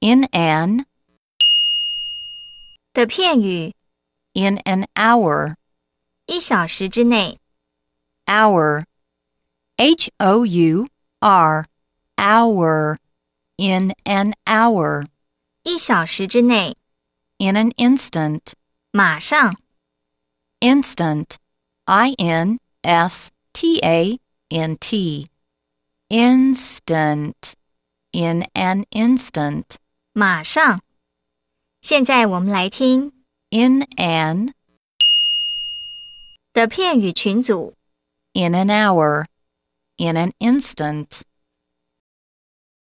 in an 的片语 in an hour, 1小时之内 hour, H-O-U-R, hour, in an hour, 1小时之内 in an instant, 马上 instant, I-N-S-T-A-N-T, instant, in an instant, 马上现在我们来听 in an 的片语群组 in an hour, in an instant.